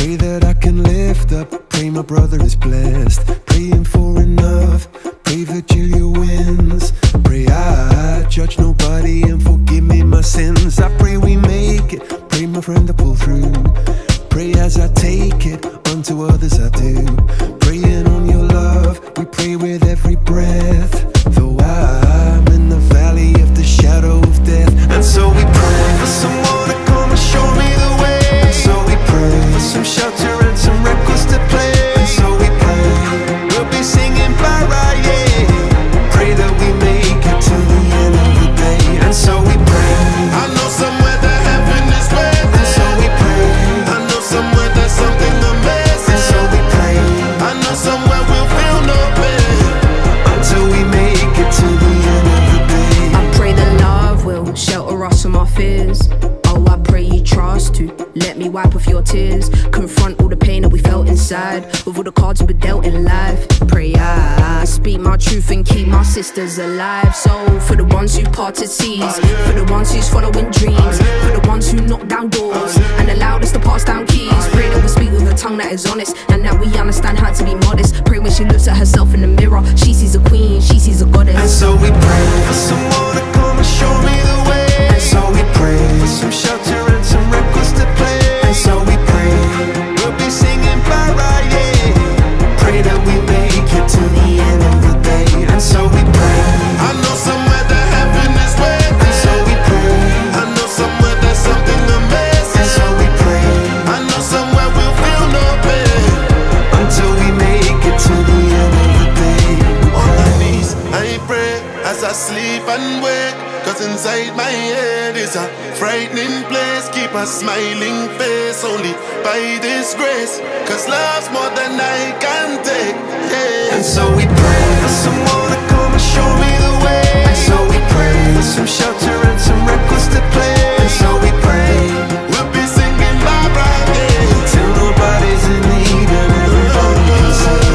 Pray that I can lift up, pray my brother is blessed. Praying for enough, pray Virgilia wins. Pray I judge nobody and forgive me my sins. I pray we make it, pray my friend to pull through. Pray as I take it, unto others I do. Praying on your love, we pray with every breath. Though I'm in the valley of the shadow of death. And so we pray for someone to come and show me the way. And so we pray for some shelter and some records to play. And so we pray, we'll be singing para, yeah. Pray that we make it to the end of the day. And so we pray, I know somewhere that heaven is waiting. And so we pray, I know somewhere there's something amazing. And so we pray, I know somewhere we'll feel no pain until we make it to the end of the day. I pray that love will shelter us from our fears. Oh, I pray you trust to let me wipe off your tears. Confront all the pain that we felt inside, with all the cards we dealt in life. Pray I speak my truth and keep my sisters alive. So for the ones who parted seas, for the ones who's following dreams, for the ones who knock down doors and allowed us to pass down keys. Pray that we speak with a tongue that is honest, and that we understand how to be modest. Pray when she looks at herself in the mirror, she sees a queen, she sees a goddess. And so we pray for someone to come and show me the way. And so we pray for some shelter and some records to play. And so we pray, we'll be singing para, yeah. Pray that we make it to the end of the day. And so we pray, I know somewhere that heaven is waiting. And so we pray, I know somewhere there's something amazing. And so we pray, I know somewhere we'll feel no pain until we make it to the end of the day. On my knees I pray as I sleep and wake, 'cause inside my head is a frightening place. Keep a smiling face only by this grace, 'cause love's more than I can take, yeah. And so we pray for someone to come and show me the way. And so we pray for some shelter and some records to play. And so we pray, we'll be singing Barbara, yeah, till nobody's in need and everybody can sing.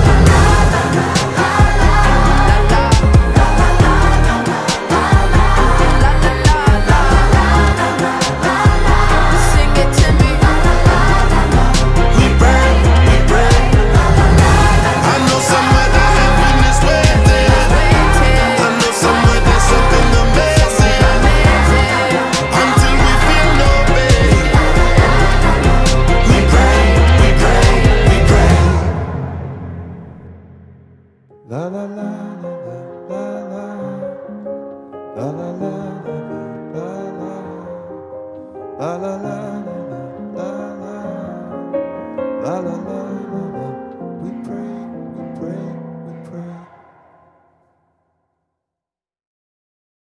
La la la la la la la la la la la la la la la.